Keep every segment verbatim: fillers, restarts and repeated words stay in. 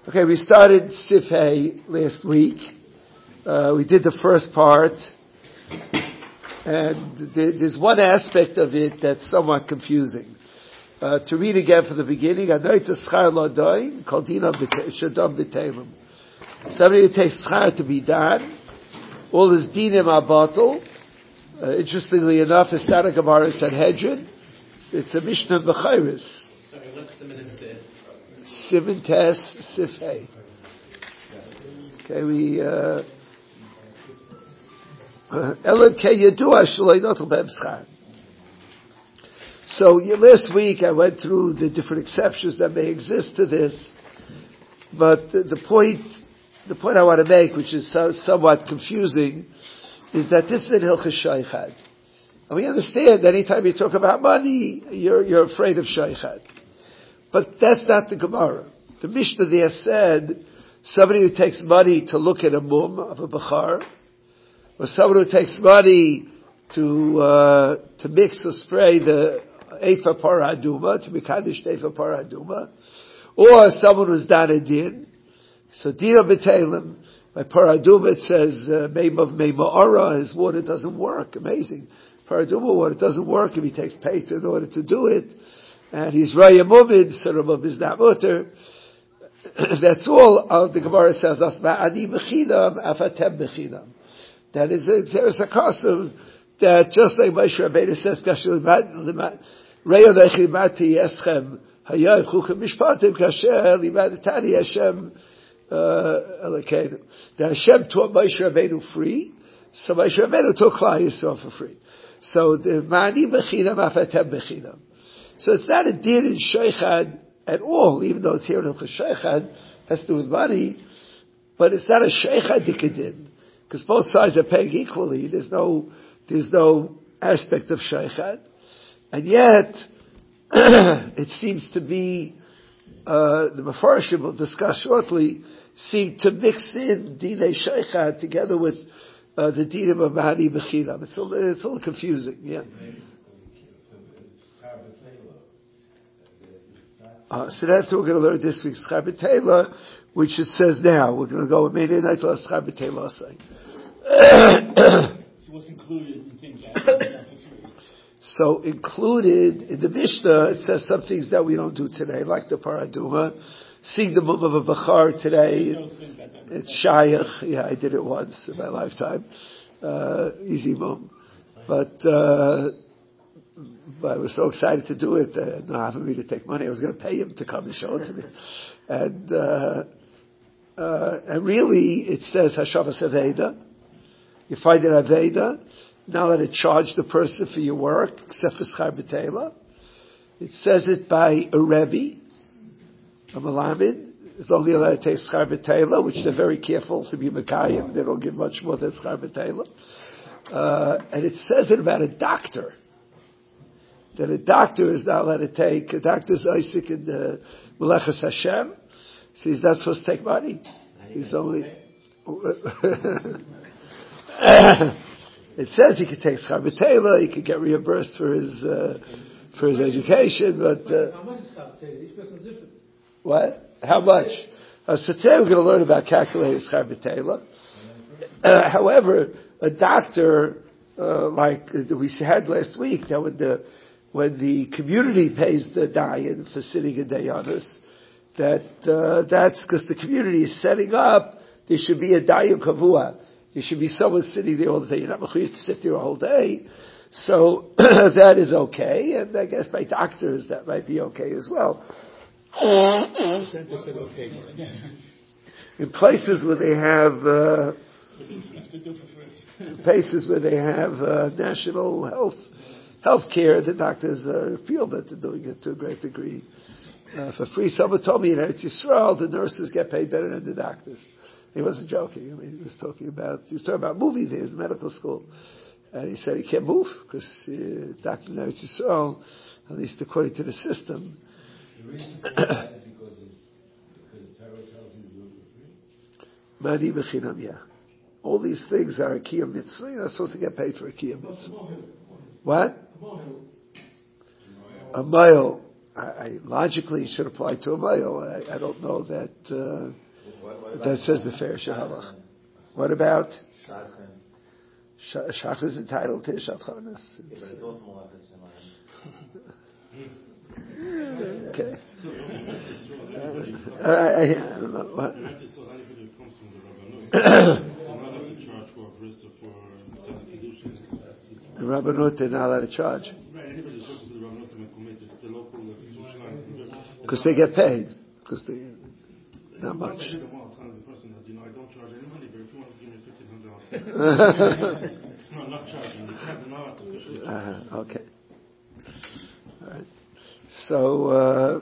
Okay, we started Sifhei last week. Uh, we did the first part, and there's one aspect of it that's somewhat confusing. Uh, to read again from the beginning, Anoita Schar Lodoin, Kaldina Shadam B'Telem. Somebody who takes Schar to be done, all his dinim are bottled. Uh, interestingly enough, it's not a Gemara Sanhedrin. It's, it's a Mishnah B'Chayris. Sorry, what's the minute say? Sivan Tes Sifhei. Okay, we, uh, Elam Ke Yedua Shalei Notel Be'em Schar. So last week I went through the different exceptions that may exist to this, but the, the point, the point I want to make, which is so, somewhat confusing, is that this is an Hilchos Shaychad. And we understand that anytime you talk about money, you're, you're afraid of Shaychad. But that's not the Gemara. The Mishnah there said, somebody who takes money to look at a mum of a Bachar, or someone who takes money to, uh, to mix or spray the Eifa Parah Aduma, to Mekadesh Eifa Parah Aduma, or someone who's done a din. So Dina B'Telem, by Parah Aduma it says, Meima Ma'ara, his water doesn't work. Amazing. Parah Aduma water doesn't work if he takes pater in order to do it. And he's Raya Mumid, so Ramab is not mutter. That's all uh, the Gemara says. That's Ma'ani B'Chinam, Afatem B'Chinam. That is a, there's a custom that just like Moshe Rabbeinu says, Reya Lechimati Eschem Hayay Chukim Mishpatim Kasher Limadetani Hashem Elokeinu. That Hashem taught Moshe Rabbeinu free, so Moshe Rabbeinu taught Klal Yisrael for free. So the Ma'ani B'Chinam, Afatem B'Chinam. So it's not a din in Shaychad at all, even though it's here in Hilchos Shaychad, has to do with money, but it's not a Shaychad din, because both sides are paying equally. There's no, there's no aspect of Shaychad. And yet, it seems to be, uh, the Mefarshim will discuss shortly, seem to mix in Dinei Shaychad together with, uh, the Dinim of Mahani B'Chinam. It's a, it's a little confusing, yeah. Uh, so that's what we're going to learn this week, Schar B'Teila, which it says now. We're going to go with Meidei Night La Schar B'Teila say. So what's included in things that So included in the Mishnah, it says some things that we don't do today, like the Parah Aduma. Seeing the mum of a Bachar today, it's Shayach. Yeah, I did it once in my lifetime. Uh, easy mum. But, uh, But I was so excited to do it, uh, not having me to take money. I was going to pay him to come and show it to me. And, uh, uh, and really, it says Hashavas Aveda. You find it Aveda. Not let it charge the person for your work, except for Schar B'Teila. It says it by a Rebbe, a Malamed. It's only allowed to take Schar B'Teila, which they're very careful to be Mekayim. They don't give much more than Schar B'Teila. Uh, and it says it about a doctor. That a doctor is not allowed to take, a doctor's Isaac in the Melechas Hashem, so he's not supposed to take money. He's only, it says he could take Schar B'Teila, he could get reimbursed for his, uh, for his education, but, uh, what? How much? Uh, so today we're going to learn about calculating Schar B'Teila. Uh, however, a doctor, uh, like we had last week, that when the, when the community pays the dayan for sitting in dayanos, that, uh, that's because the community is setting up, there should be a dayan kavua. There should be someone sitting there all the day. You're not mechuyev to sit there a whole day. So, that is okay, and I guess by doctors that might be okay as well. In places where they have, uh, places where they have, uh, national health, health care, the doctors uh, feel that they're doing it to a great degree uh, for free. Someone told me in Eretz Yisrael the nurses get paid better than the doctors. He wasn't joking. I mean, he was talking about he was talking about movies. He was in medical school, and he said he can't move because uh, doctor in Eretz Yisrael, at least according to the system. Mani b'chinam, yeah. All these things are a kiyam mitzvah. You're not supposed to get paid for a kiyam mitzvah. What? A mile. I, I logically should apply to a male. I, I don't know that uh, what, what that says beferish halach. What about Shachan? Shach is entitled to Shachanus. Okay. Uh, I, I don't know what. The Rabbanut, they're not allowed to charge. Because they get paid. Because they, not much. uh, okay. All right. So, uh,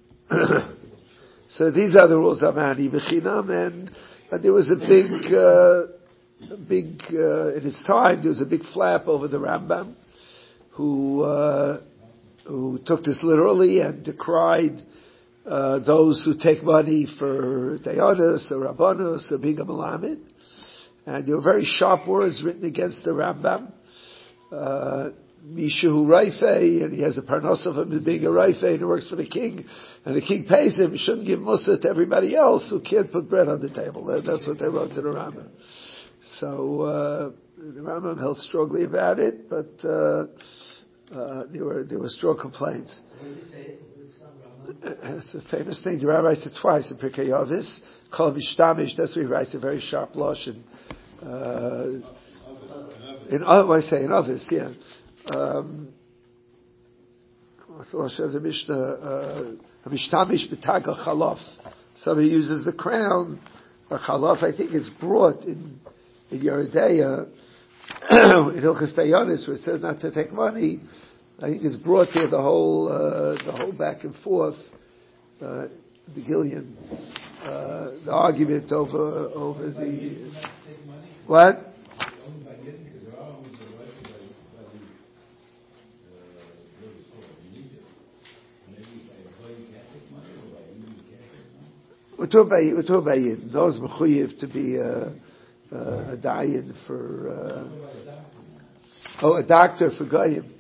so these are the rules of Mani B'chinam, and uh, there was a big, uh, a big, uh, in its time, there was a big flap over the Rambam, who, uh, who took this literally and decried uh, those who take money for Dayanis or Rabbanos or being a Malamed. And there were very sharp words written against the Rambam. Uh, Mishu Raife, and he has a parnos of him as being a Raife, and he works for the king, and the king pays him. He shouldn't give Musa to everybody else who can't put bread on the table. That's what they wrote to the Rambam. So uh, the Rambam held strongly about it, but uh, uh, there were there were strong complaints. It's a famous thing. The Rabbi writes it twice in Pirkei Yavis. Kol Mishtamish. That's what he writes. A very sharp lashon. Uh, in oh, I say in Avis, yeah. Um, what's the lashon of the Mishnah? Mishtamish b'tag chalof. Somebody uses the crown. A chalof, I think it's brought in in Yeridea, in Hilchos Dayanis, where it says not to take money. I think it's brought here the whole uh, the whole back and forth, uh, the Gillian, uh, the argument over over the what? We're talking about we're talking about Yidden. Those mechuyev to be a, a, a dayan for uh, oh a doctor for goyim.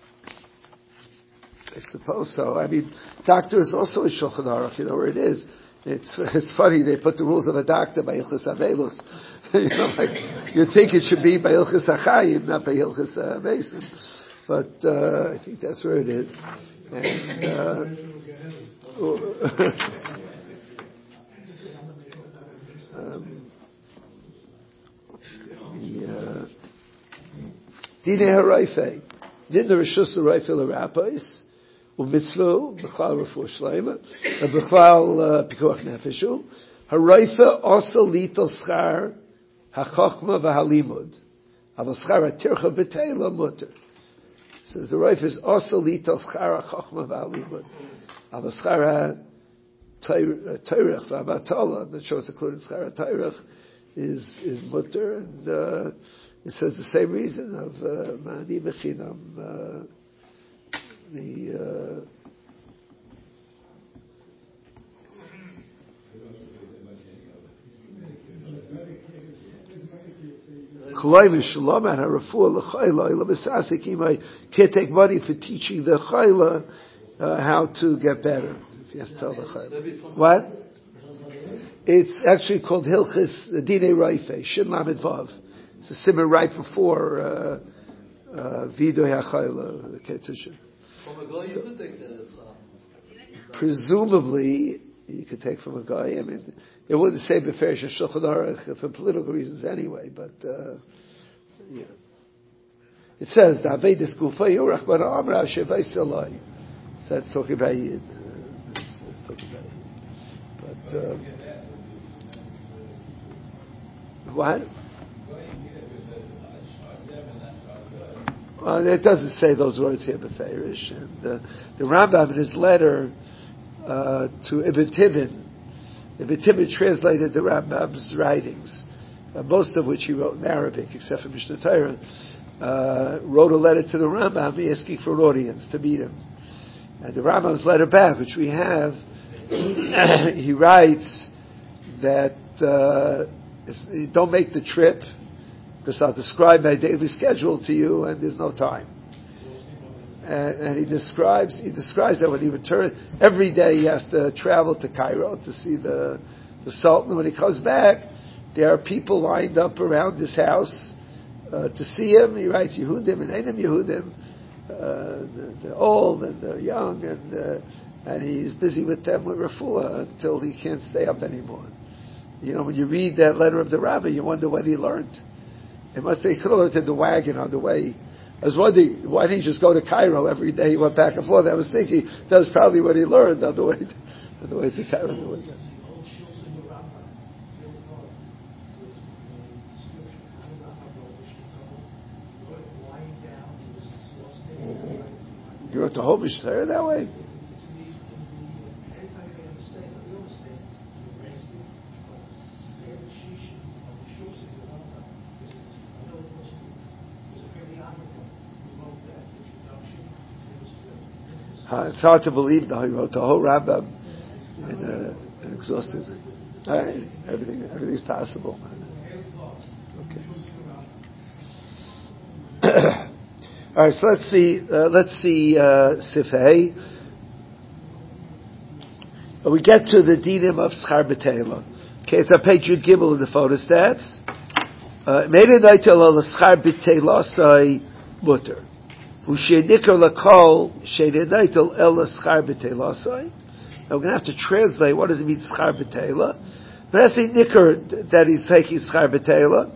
I suppose so. I mean, doctor is also a Shulchan Aruch. You know where it is. It's it's funny they put the rules of a doctor by Hilchos Avelus. You know, like you think it should be by Hilchos Achayim, not by Hilchos uh, Mason. But uh, I think that's where it is. And, uh, um, the Dine Harayfe, Dine Rishus Harayfe L'Rapais. Umitzvah, b'chlal refuah shleima, b'chlal pikuach nefeshu. Harayfa also lital schar hachachma v'halimud. Aval schar hatircha b'teila mutter. Says the Rayfa is also lital schar hachachma v'halimud. Aval schar hatirach v'abatola, that shows including schar hatirach, is is mutter, and uh, it says the same reason of mani b'chinam. The uh, can't take money for teaching the chayla uh, how to get better. If you have to tell the chayla. What? It's actually called Hilchis Dinei Raife, Shin Lamed Vav. It's a simmer right before Vidoy HaChayla, Ketusha. So, presumably, you could take from a guy. I mean, it wouldn't say beferish Shulchan Aruch for political reasons anyway. But uh, yeah, it says Daveidis Gufa Yorach Bar Amra Shevay Salai. So that's talking about Yid. That's talking about Yid. But uh, what? Well, it doesn't say those words here, beferish. And uh, the Rambam in his letter uh, to Ibn Tibin, Ibn Tibin translated the Rambam's writings, uh, most of which he wrote in Arabic, except for Mishnah Torah. Uh, wrote a letter to the Rambam asking for an audience to meet him. And the Rambam's letter back, which we have, he writes that uh, don't make the trip, because I'll describe my daily schedule to you, and there's no time. and, and he describes he describes that when he returns every day, he has to travel to Cairo to see the the Sultan. When he comes back, there are people lined up around his house uh, to see him. He writes Yehudim and Einam Yehudim, uh, the, the old and the young, and uh, and he's busy with them with refuah until he can't stay up anymore. You know, when you read that letter of the rabbi, you wonder what he learned. It must have, he could have learned in the wagon on the way. I was wondering, why didn't he just go to Cairo every day? He went back and forth. I was thinking, that was probably what he learned on the way to, on the way to Cairo. On the way to. You wrote the whole Mishnah that way? Uh, it's hard to believe though. He wrote the whole Rambam in uh, an exhaustive. Uh, everything, everything's possible. Okay. All right. So let's see. Uh, let's see uh, Sifei. We get to the dinim of Schar B'Teila. Okay, it's on page Yud Gimel in the photostats. Made a night al Schar B'Teila say mutter. Now we're going to have to translate what does it mean schar b'teila. But that's a nikr that he's taking schar b'teila.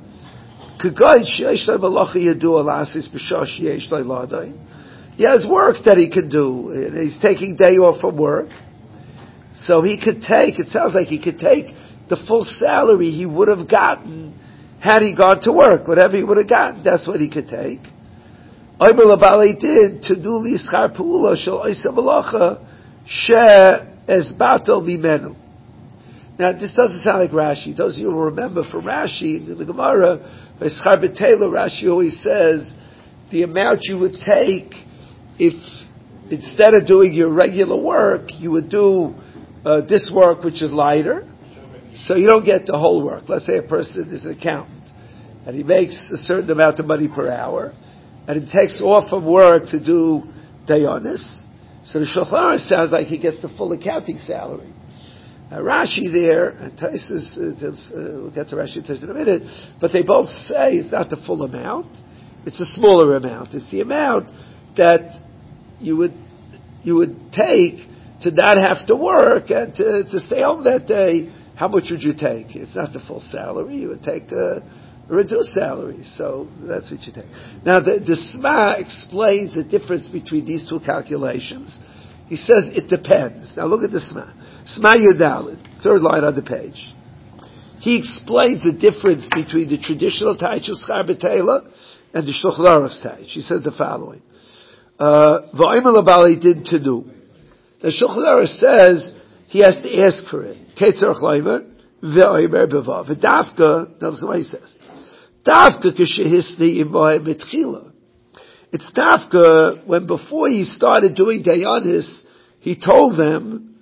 He has work that he can do. He's taking day off from work, so he could take. It sounds like he could take the full salary he would have gotten had he gone to work. Whatever he would have gotten, that's what he could take. Oimer Labali did to do li schar pu'ula shel oisa malacha she esbatel mimenu. Now this doesn't sound like Rashi. Those of you will remember from Rashi in the Gemara, by schar b'teila, Rashi always says the amount you would take if instead of doing your regular work, you would do uh, this work which is lighter, so you don't get the whole work. Let's say a person is an accountant and he makes a certain amount of money per hour, and he takes off from work to do dayanis. So the Shulchan Aruch sounds like he gets the full accounting salary. Uh, Rashi there, and Taisus, uh, uh, we'll get to Rashi in a minute, but they both say it's not the full amount, it's a smaller amount. It's the amount that you would you would take to not have to work and to, to stay home that day. How much would you take? It's not the full salary. You would take a reduced salary. So that's what you take. Now the, the Sma explains the difference between these two calculations. He says it depends. Now look at the Sma. Sma Yudalid, third line on the page. He explains the difference between the traditional Taich of Schar B'Teila and the Shulchan Aruch's Taich. He says the following. V'oimel Abali did to do. The Shulchan Aruch says he has to ask for it. Ketzar Chleimer, V'oimer B'vav. V'dafka, that's what he says. Dafka k'shehisni imoy mitchila. It's Dafka when before he started doing Dayanis, he told them,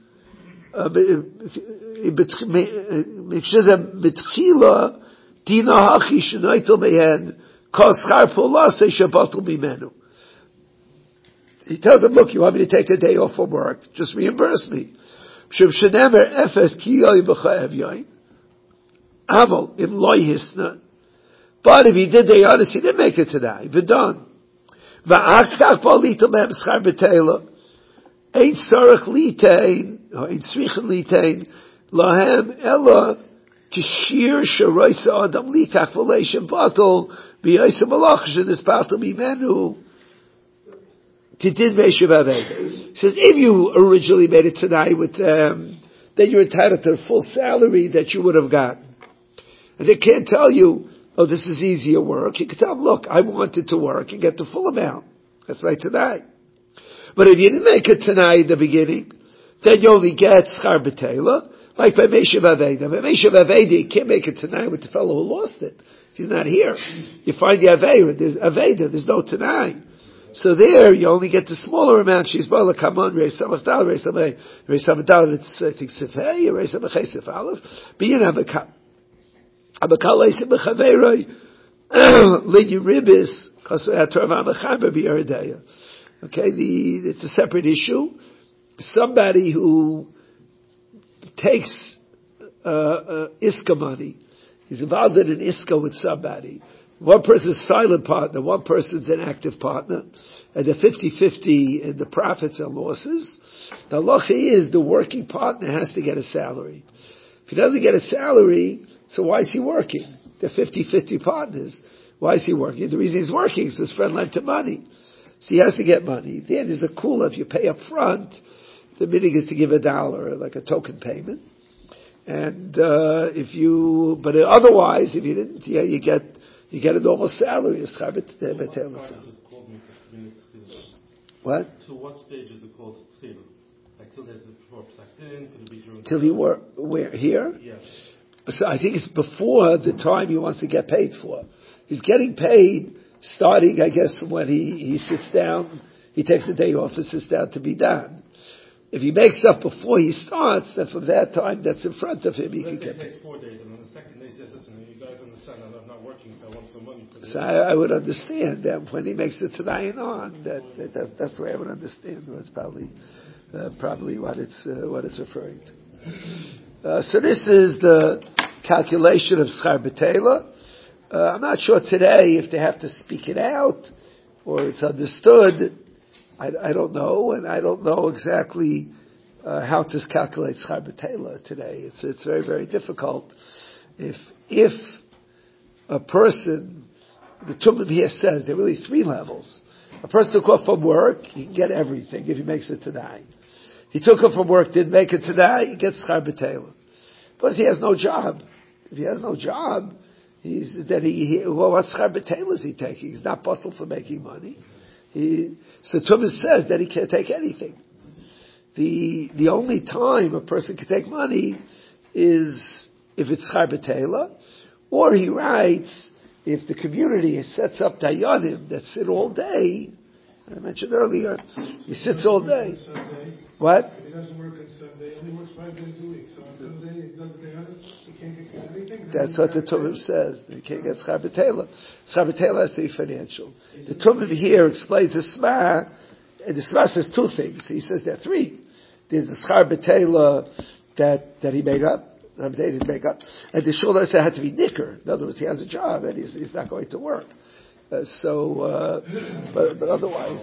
mitchila dina hachi shenoitel mehen kos char pola se shabatul mimenu. He tells them, look, you want me to take a day off from work, just reimburse me. But if he did the honest, he didn't make it today. V'don. V'achkach politem hem schar b'teila. Ein sarach litein, or ein srichen litein, lahem ella kishir sharoitza adam likach v'leishem batel b'yaysa malach shenis batel mimenu. He says, if you originally made it tonight with them, then you're entitled to the full salary that you would have gotten. And they can't tell you, oh, this is easier work. You can tell them, look, I wanted to work and get the full amount. That's right tonight. But if you didn't make it tonight in the beginning, then you only get schar b'teila, like by Meshav Aveda. By Meshav Aveda, you can't make it tonight with the fellow who lost it. He's not here. You find the Aveda, there's Aveda, there's no tonight. So there, you only get the smaller amount. She's bala kaman reis samachdal reis samay reis samachdal. It's I think sifei reis samachay sif aleph. Bein abakal abakal reis samachavei liny ribis because atrav amachaber bi'erdaya. Okay, the, it's a separate issue. Somebody who takes, uh, uh, Iska money, he's involved in an Iska with somebody. One person's silent partner, one person's an active partner, and the fifty-fifty in the profits and losses. The halacha is the working partner has to get a salary. If he doesn't get a salary, so why is he working? They're fifty-fifty partners. Why is he working? The reason he's working is his friend lent him money. So he has to get money. Then there's a kula. If you pay up front, the meaning is to give a dollar, like a token payment. And, uh, if you, but otherwise, if you didn't, yeah, you get, you get a normal salary. What? To what stage is it called tchil? Like till there's a before psak-din, could it be during Till he work, where? Here? Yes. So I think it's before the time he wants to get paid for. He's getting paid starting, I guess, when he, he sits down, he takes a day off and sits down to be done. If he makes stuff before he starts, then from that time that's in front of him, he Let's can say get it paid. takes four days, and on the second day he says, listen, you guys understand I'm not working, so I want some money for this. So I, I would understand that when he makes the Tadayin on, that, that that's, that's the way I would understand. That's probably uh, probably what it's uh, what it's referring to. Uh, so this is the calculation of Schar B'Teila. Uh, I'm not sure today if they have to speak it out or it's understood. I, I don't know, and I don't know exactly uh, how to calculate Schar B'Teila today. It's it's very very difficult. If if a person, the Tumim here says there are really three levels. A person took off from work, he can get everything if he makes it today. He took off from work, didn't make it today, he gets Schar B'Teila. But he has no job. If he has no job, he's then he, he well, what Schar B'Teila is he taking? He's not bottled for making money. He, so Tumim says that he can't take anything. The the only time a person can take money is if it's Schar B'Teila, or he writes if the community sets up dayanim that sit all day. I mentioned earlier, he sits all day. What? He doesn't work on Sunday. He only works five days a week. So on Sunday, he doesn't pay us. He can't get anything. That's what the Tumim says. He can't get Schar B'Teila. Schar B'Teila has to be financial. The Tumim here explains the Sma, and the Sma says two things. He says there are three. There's the Schar B'Teila that, that he made up. Schar B'Teila he made up. And the Shul said had to be nicker. In other words, he has a job and he's, he's not going to work. Uh, so, uh, but, but otherwise.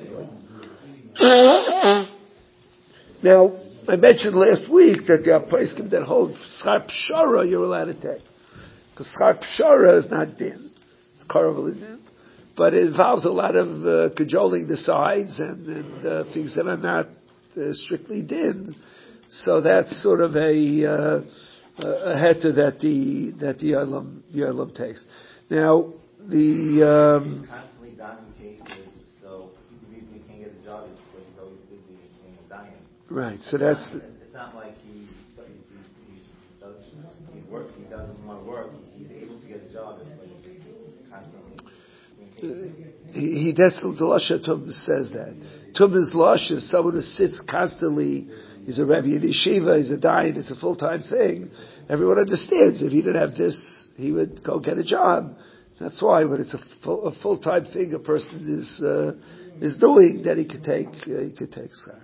Now, I mentioned last week that there are poskim that hold Schar Pshara you're allowed to take. Because Schar Pshara is not din. It's Karavel din. But it involves a lot of uh, cajoling the sides and, and uh, things that are not uh, strictly din. So that's sort of a, uh, a heter that the, that the Olam, the Olam takes. Now, the, um, constantly dying cases, so the reason he can't get a job is because he's always busy being dying. right, so that's the, It's not like he, he, he, does, he works, he doesn't want to work, he's able to get a job, but he's constantly. He, he that's the Lasha Tum says that. Tum is Lasha, someone who sits constantly. He's a Rebbe in Yeshiva. He's a dying. It's a full time thing. Everyone understands. If he didn't have this, he would go get a job. That's why. But it's a full, a full time thing. A person is uh, is doing that. He could take. Uh, he could take schar.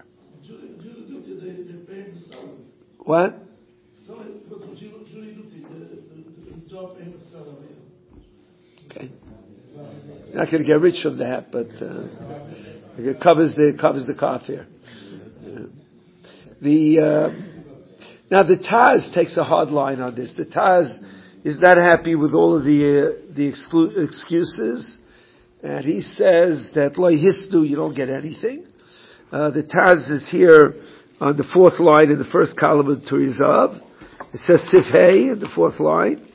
What? Okay. You're not going to get rich from that, but uh, it covers the covers the cough here. Yeah. The uh, now the Taz takes a hard line on this. The Taz is not happy with all of the uh, the exclu- excuses, and he says that lo hisdu you don't get anything. Uh, the Taz is here on the fourth line in the first column of Turizav. It says Sifhei in the fourth line.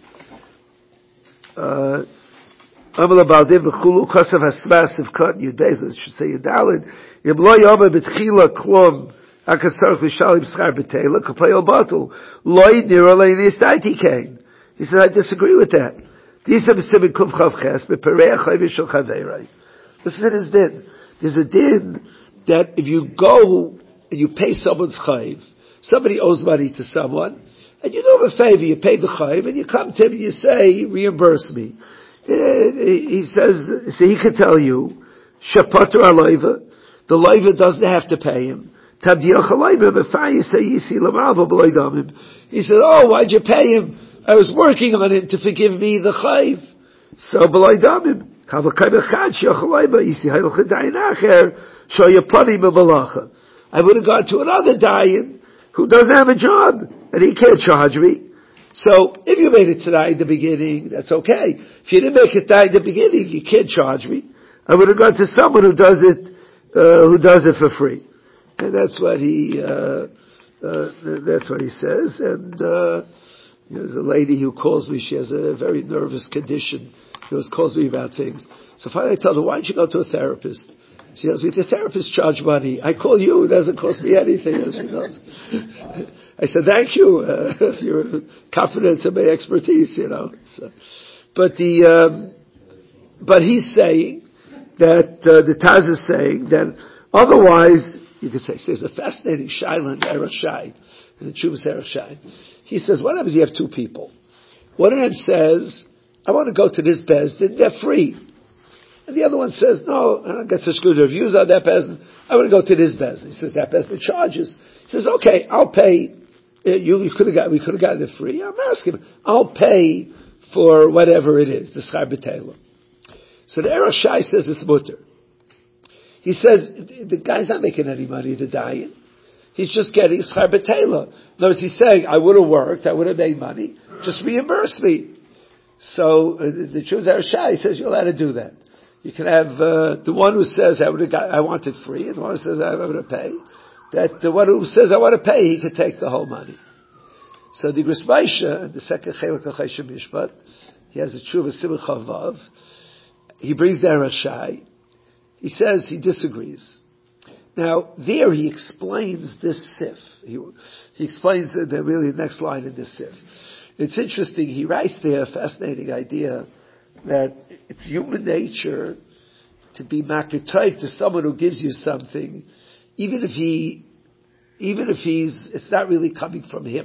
Uh, Amal Baldim v'chulu kosav hasmas sivkot yudbeis. It should say yudalid. Im lo yoma b'tchila klum akatzarch l'shalim schar b'teila kapay al batul lo yidnir olei nistaiti kain. He said, I disagree with that. Disa b'sivik kuv chav ches b'perei achayv shel chaveirei. Listen to this din. There's a din that if you go and you pay someone's chayv, somebody owes money to someone, and you do him a favor, you pay the chayv, and you come to him and you say, reimburse me. He says, so he could tell you, Shapater alayva, the loiva doesn't have to pay him. He said, oh, why'd you pay him? I was working on him to forgive me the chayv. So, b'loy damim. I would have gone to another dayan who doesn't have a job, and he can't charge me. So, if you made it today in the beginning, that's okay. If you didn't make it today in the beginning, you can't charge me. I would have gone to someone who does it, uh, who does it for free. And that's what he, uh, uh, that's what he says. And, uh, there's a lady who calls me, she has a very nervous condition. She always calls me about things. So finally I tell her, why don't you go to a therapist? She tells me, the therapist charge money. I call you, it doesn't cost me anything, as she knows. I said, thank you, uh, if you're confident in my expertise, you know. So, but the, um, but he's saying that, uh, the Taz is saying that otherwise, you could say, there's a fascinating shaila in Erech Shai, in the Chuvas Erech Shai. He says, what happens if you have two people? One of them says, I want to go to this Bezdin, they're free. And the other one says, no, I don't get such good reviews on that Bezdin, I want to go to this Bezdin. He says, that Bezdin charges. He says, okay, I'll pay, you, you could have got, we could have gotten it free. I'm asking him, I'll pay for whatever it is, the Schar B'Teila. So the Erech Shai says it's mutter. He says, the guy's not making any money, the dayan. He's just getting Schar B'Teila. In other words, he's saying, I would have worked, I would have made money, just reimburse me. So, uh, the Chuvas Erech Shai says you're allowed to do that. You can have, uh, the one who says, I would have got, I want it free, and the one who says, I would have paid. That the one who says, I want to pay, he could take the whole money. So the Gris Maisha, the second Chelek of Chesed Mishpat, he has a Chuvah Simcha Vav. He brings the Erech Shai. He says he disagrees. Now, there he explains this sif. He, he explains the, the really next line in this sif. It's interesting, he writes there a fascinating idea that it's human nature to be makritayv to someone who gives you something, even if he, even if he's, it's not really coming from him.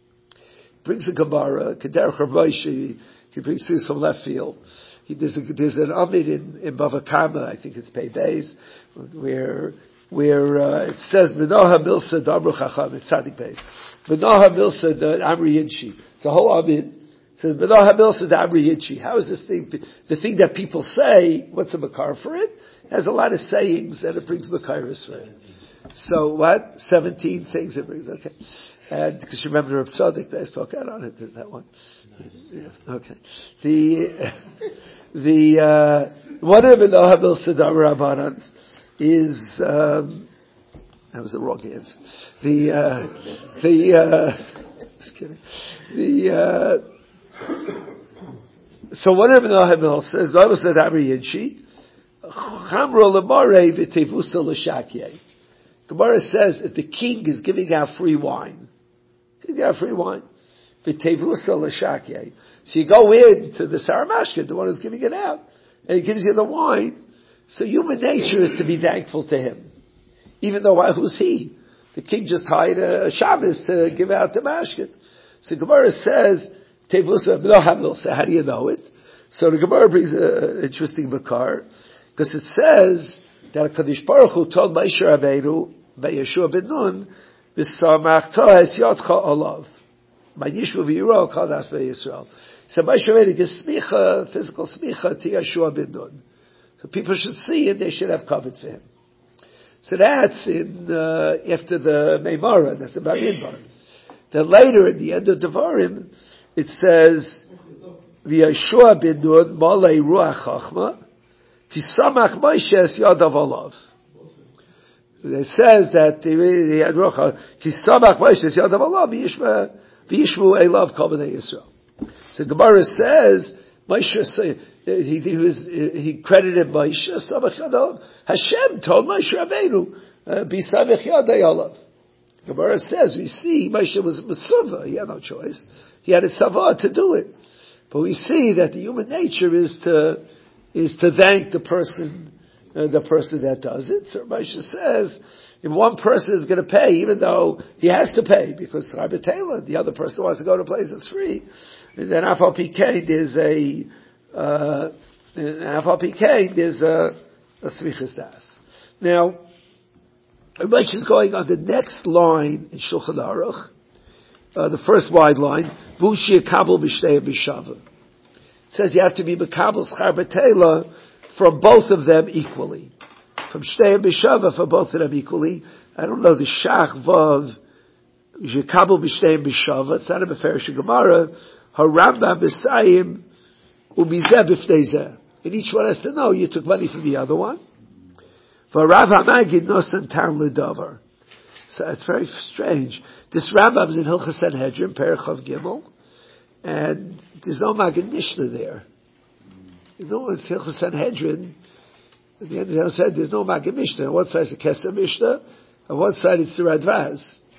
He brings a Gemara, Kederach Rav Moshe, he brings things from left field. He, there's, a, there's an Amid in, in Bava Kama, I think it's Pei Beis, where, where, uh, it says, Menoha Milsa Damru Chacham, it's Tzadik Beis. Menoha Milsa Amri Yinchi. It's a whole Amid. It says, Menoha Milsa Amri Yinchi. How is this thing, the thing that people say, what's a Makar for it? It has a lot of sayings and it brings Makaris for it. So what? Seventeen things it brings, okay. And, because you remember Reb Tzaddik, they spoke out on it, is that one? Yeah, okay. The, the, uh, one of the Menoha Milsa Amri Rabbanans is, um, that was the wrong answer. The, uh, the, uh, just kidding. The, uh, so whatever the Menoha says, Bible said, Amri Yinchi, Chamro Lemare v'tevusa l'shakye. Gemara says that the king is giving out free wine. He's giving out free wine. V'tevusa l'shakye. So you go in to the Saramashkin, the one who's giving it out, and he gives you the wine. So human nature is to be thankful to him. Even though, why, who's he? The king just hired a Shabbos to give out the mashkin. So the Gemara says, Tevusa Menoha Milsa. How do you know it? So the Gemara brings an interesting makar, because it says that HaKadosh Baruch Hu told Moshe Rabbeinu, by Yeshua ben Nun, V'samachto es yotcha olav. V'yishvu v'yiro kol das Yisrael. So Moshe Rabbeinu gives smicha, physical smicha, to Yeshua ben Nun. So people should see it, they should have covered for him. So that's in, uh, after the Meimara, that's the Bamidbar. Then later, at the end of Devarim, it says, V'yeshua ben Nun, malei ruach chachma, Tisamach Moshe es yadav olav. It says that he had ruach, Tisamach Moshe es yadav olav, v'yishmu elav kol b'nei Yisrael. So Gemara says, Moshe, he, he was, he credited Moshe, Samach Yadav. Hashem told Moshe Rabbeinu, be Samach Yadav. Gemara says, we see Moshe was mitzvah, he had no choice. He had a tzavah to do it. But we see that the human nature is to, is to thank the person, uh, the person that does it. So Moshe says, if one person is going to pay, even though he has to pay, because Schar B'Teila, the other person wants to go to a place that's free, then Afal P K, there's a, uh, Afal P K, there's a, a Smichas Das. Now, Ramesh is going on the next line in Shulchan Aruch, uh, the first wide line, Vushi Kabul B'Shtei B'Shava. It says you have to be Makabel Schar B'Teila from both of them equally. From Shtei B'Shava for both of them equally. I don't know the Shach Vav Kabul B'Shtei B'Shava. It's not a Meferish Gemara. Harambam B'Sayim Ubizeh B'Ftei Zeh. And each one has to know you took money from the other one. For Rav HaMagid Nosan Tar L'Davar. So it's very strange. This Rambam is in Hilchos Sanhedrin, Perichav Gimel, and there's no Magid Mishnah there. You know, it's Hilchos Sanhedrin. At the end of the day, said there's no Magid Mishnah. On one side it's a Kesef Mishnah, on one side it's the Radvaz.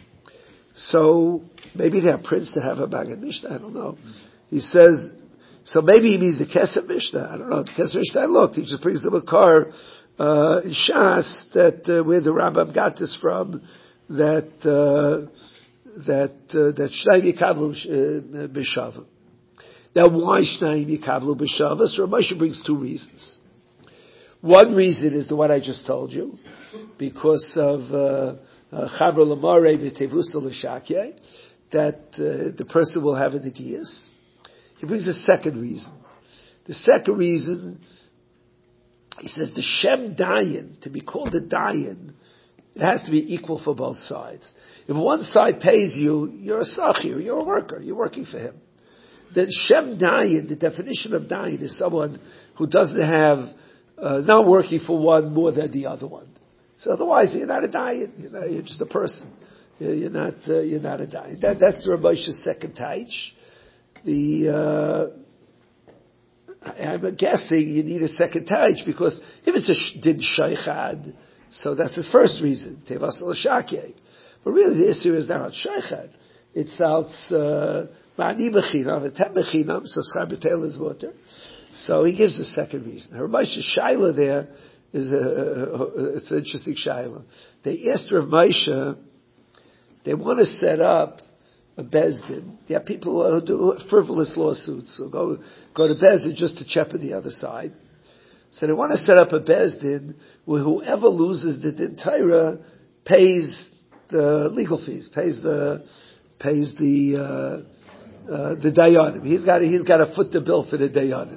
So maybe they have prints that have a Magid Mishnah. I don't know. He says, so maybe he means the Kesef Mishnah. I don't know. The Kesef Mishnah I looked. He just brings them a car uh, in Shas that uh, where the Rambam got this from. That uh, that uh, that Shnayim Yikablu B'Shava. Now, why Shnayim Yikablu B'Shava? So Ramesh brings two reasons. One reason is the one I just told you, because of Chabra L'Mare V'Tevusa L'Shakye, that uh, the person will have a Negiyas. He brings a second reason. The second reason, he says the Shem Dayan, to be called a Dayan, it has to be equal for both sides. If one side pays you, you're a sachir, you're a worker, you're working for him. Then Shem Dayan, the definition of Dayan is someone who doesn't have, uh, is not working for one more than the other one. So otherwise, you're not a Dayan, you know, you're just a person. You're not, uh, you're not a Dayan. That, that's Ramesh's second taich. The, uh, I'm guessing you need a second taich because if it's a din shaychad, so that's his first reason, Tevas L'Shakye. But really the issue is not on Sheichad. It's out Ma'ani B'Chinam, V'Tem B'Chinam, so Schar B'Teila is water. So he gives a second reason. Her Moshe Shaila there is a, it's an interesting Shaila. They asked Rav Moshe, they want to set up a Bezdin. There are people who do frivolous lawsuits, so go, go to Bezdin just to check on the other side. So they want to set up a Bezdin where whoever loses the Din Torah pays the legal fees, pays the pays the uh, uh, the Dayanim. He's got he's got to foot the bill for the Dayanim.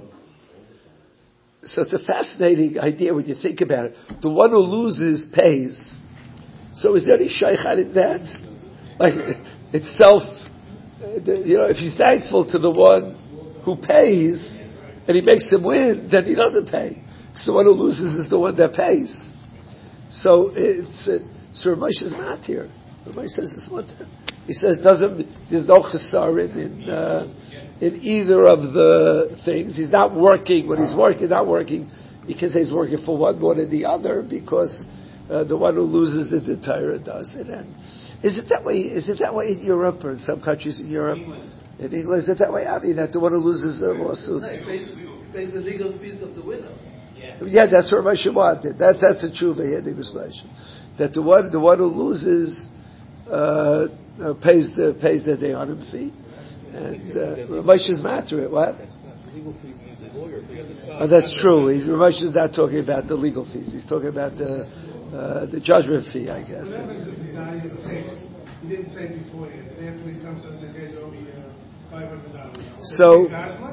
So it's a fascinating idea when you think about it. The one who loses pays. So is there any shaychat in that? Like itself, you know, if he's thankful to the one who pays and he makes him win, then he doesn't pay. So the one who loses is the one that pays. So it's uh, so Ramesh is not here. Ramesh says this one. He says doesn't there's no chesaron in uh, in either of the things. He's not working when he's working. Not working because he's working for one more than the other because uh, the one who loses the Torah does it. And is it that way? Is it that way in Europe or in some countries in Europe? In England, is it that way? I mean, that the one who loses a lawsuit no, he pays, pays the legal fees of the winner. Yeah, that's what Ramesh wanted. That, that's a tshuva here in English version. That the one, the one who loses, uh, uh, pays the, pays the Dayanim fee. And, uh, Ramesh is matter it. What? Legal fees means the lawyer fee on the side. Oh, that's true. He's, Ramesh is not talking about the legal fees. He's talking about the, uh, the judgment fee, I guess. What happens if the guy pays? He didn't pay beforehand, and after he comes and says, "Hey, you owe me uh, five hundred dollars." So,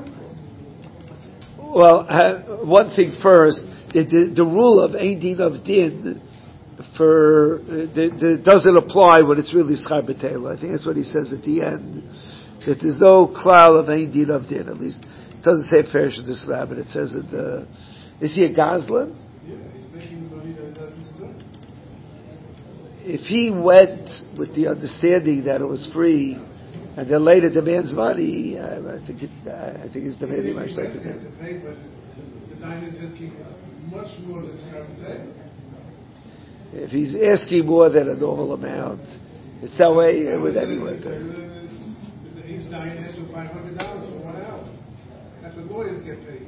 well, uh, one thing first, the, the, the rule of Ein Din of Din for uh, the, the, doesn't apply when it's really Schar B'Teila. I think that's what he says at the end. That there's no klal of Ein Din of Din. At least it doesn't say Perish in this rabbit. It says that the is he a Gazlan? Yeah, he's making money that he doesn't deserve. If he went with the understanding that it was free, and then later demands money, I, I think it, I think he's demanding much like that. The diner is asking much more than Schar B'Teila. If he's asking more than a normal amount, it's that way with everyone. Each diner asks for five hundred dollars for one hour. That's what lawyers get paid.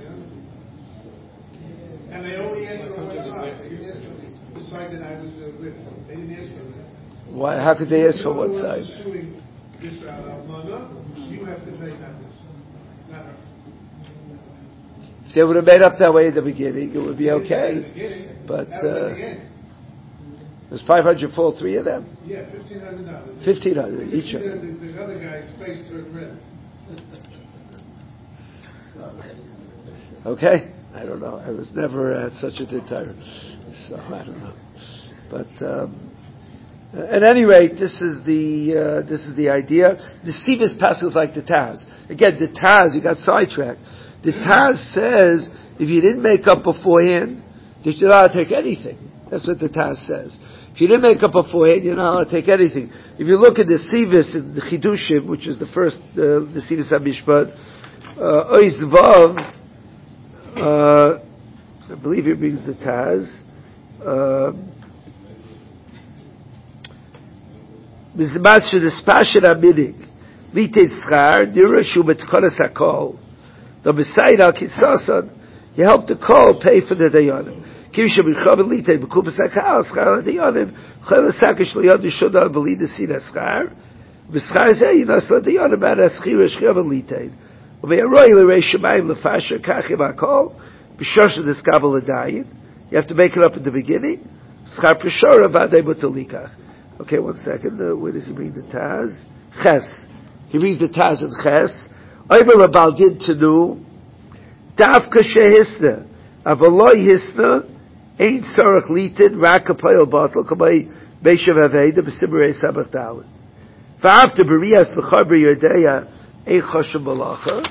And they only ask for one side. They didn't ask for the side that I was uh, with. They didn't ask for that. Why? How could they ask for one side? Israel, you have to pay that much, not her. If they would have made up that way at the beginning, it would be okay. But uh, There's five hundred for all three of them? Yeah, fifteen hundred dollars. Fifteen hundred each of The, them. the, the other guy's face turned red. Okay? I don't know. I was never at such a good tire. So, I don't know. But, um, at any rate, this is the, uh, this is the idea. The Sivas Pascals like the Taz. Again, the Taz, you got sidetracked. The Taz says, if you didn't make up beforehand, you're not allowed to take anything. That's what the Taz says. If you didn't make up beforehand, you're not allowed to take anything. If you look at the Sivas in the Chidushim, which is the first, uh, the Sivas HaMishpat, uh, Ois Vav, uh, I believe he brings the Taz, uh, Mizmat shedespasher aminik, litet schar, dirashu betkolas hakol. The beside al kisrasan, you help the call pay for the dayanim. Kirsha b'chav litet b'kupas hakal schar dayanim. Chayla sakish liyad yishoda b'lida sina schar. B'schar zeh yinas la dayanim ad aschira shchav litet. U'me'aroi l'reish shemayim l'fasher kachim hakol. B'shosha d'skabel l'dayin. You have to make it up at the beginning. Schar preshora v'adei b'tolikach. Okay, one second. Uh, where does he read the Taz? Ches. He reads the Taz in Ches. Oiver l'bal gid tenu. Davka shehisna. Avaloi hisna. Ein tzarech litin. Rak apayel batel. Kamay Beishav Aveda. B'sibrei sabach dalin. V'after b'riyas b'char b'yerdeya. Ein choshem b'lacha.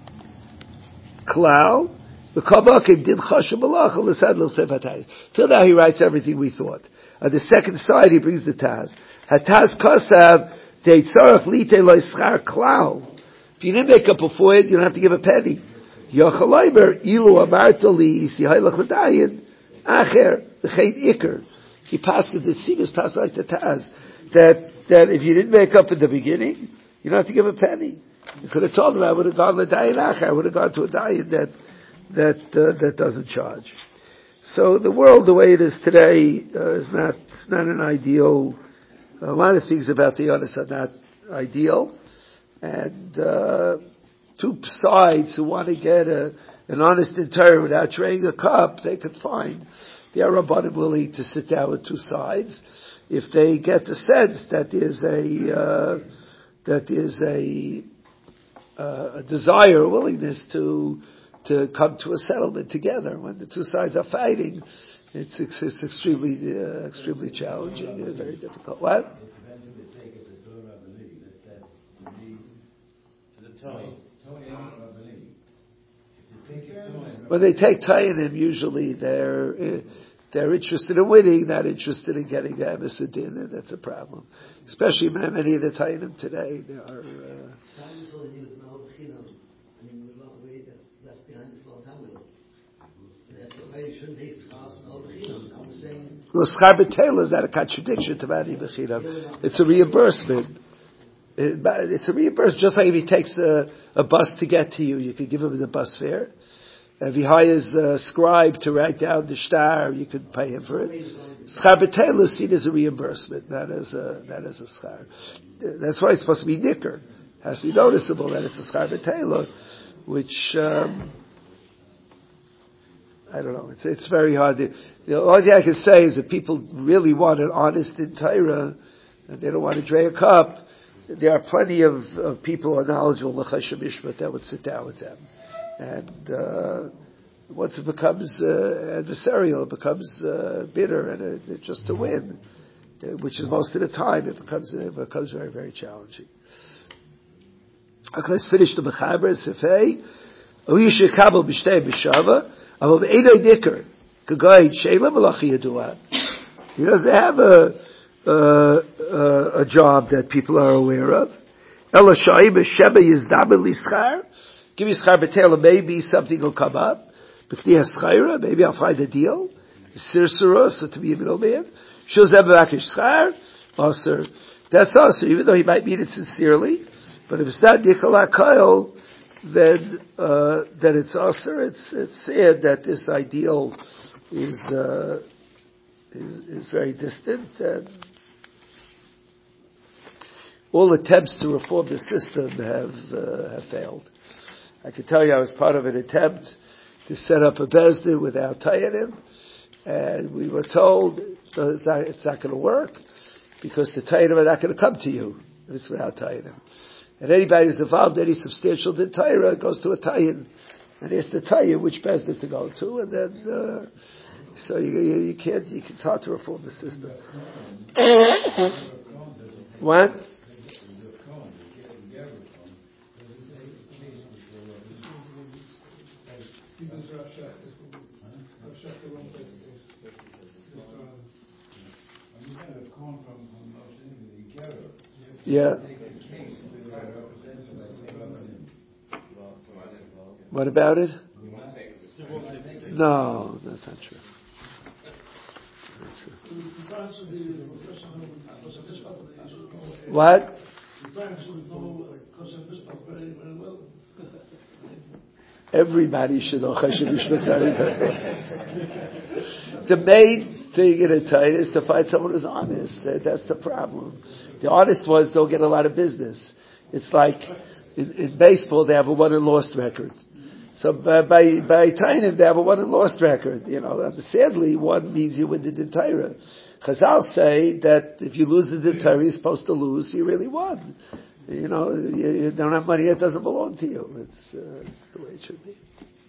Klal. V'kabakim did choshem b'lacha. L'sad l'chsev hatayis. Till now he writes everything we thought. On the second side, he brings the Taz. Hataz Kosav, de tzarech lite loy schar klau. If you didn't make up before it, you don't have to give a penny. Yochalayber, ilu amartali, isi haylach l'dayin, acher, l'chein iker. He passed it, the Sivas passed like the Taz. That, that if you didn't make up in the beginning, you don't have to give a penny. You could have told him, I would have gone l'dayin acher, I would have gone to a dayin that, that, uh, that doesn't charge. So the world, the way it is today, uh, is not, it's not an ideal, a lot of things about the honest are not ideal. And, uh, two sides who want to get a, an honest entire without trading a cup, they could find. They are rabbanim willing to sit down with two sides. If they get the sense that there's a, uh, that there's a, uh, a desire, a willingness to, to come to a settlement together. When the two sides are fighting, it's, it's, it's extremely, uh, extremely challenging and very difficult. What? When they take Tayanim, usually they're, uh, they're interested in winning, not interested in getting a Mesidin, and that's a problem. Especially many of the Tayanim today, they are, uh, well, schar b'teila is not a contradiction to Mani B'chinam. It's a reimbursement. It, it's a reimbursement, just like if he takes a, a bus to get to you, you could give him the bus fare. If he hires a scribe to write down the shtar, you could pay him for it. Schar b'teila is seen as a reimbursement, not as a, not as a schar. That's why it's supposed to be nicker. It has to be noticeable that it's a schar b'teila, which, um, I don't know. It's it's very hard. To, the only thing I can say is that people really want an honest in Torah, and they don't want to drink a cup. There are plenty of, of people who are knowledgeable l'chashem mishpat that would sit down with them, and uh, once it becomes uh, adversarial, it becomes uh, bitter, and uh, just to win, uh, which is most of the time, it becomes it becomes very very challenging. Okay, let's finish the mechaber sefei. Oishe kabel b'shtei b'shava. He doesn't have a, uh, uh, a job that people are aware of. Give me schar b'teila, maybe something will come up. Maybe I'll find a deal. Sirsura, so to be a middleman. That's also, even though he might mean it sincerely, but if it's not Nikolai Kyle, then uh, then it's usher. It's it's sad that this ideal is uh, is is very distant, and all attempts to reform the system have uh, have failed. I can tell you, I was part of an attempt to set up a bezdin without tayanim, And we were told so it's not, it's not going to work because the Tainim are not going to come to you if it's without Tainim. And anybody who's involved in any substantial din Torah goes to a Tayin and asks the Tayin which Bezdin to go to, and then uh, so you, you, you can't. You, it's hard to reform the system. What? Yeah. What about it? No, that's not true. Not true. What? Everybody should know Chesed Mishpat. The main thing in a Torah is to find someone who's honest. That, that's the problem. The honest ones don't get a lot of business. It's like in, in baseball they have a won and lost record. So by by, by Tainim they have a won and lost record. You know, and sadly one means you win the Din Torah. Chazal say that if you lose the Din Torah you're supposed to lose. You really won. You know, you, you don't have money that doesn't belong to you. It's, uh, it's the way it should be.